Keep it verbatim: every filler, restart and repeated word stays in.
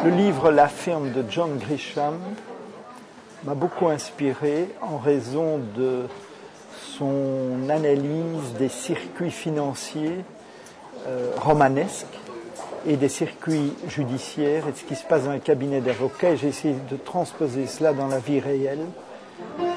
Le livre La firme de John Grisham m'a beaucoup inspiré en raison de son analyse des circuits financiers euh, romanesques et des circuits judiciaires et de ce qui se passe dans un cabinet d'avocats. J'ai essayé de transposer cela dans la vie réelle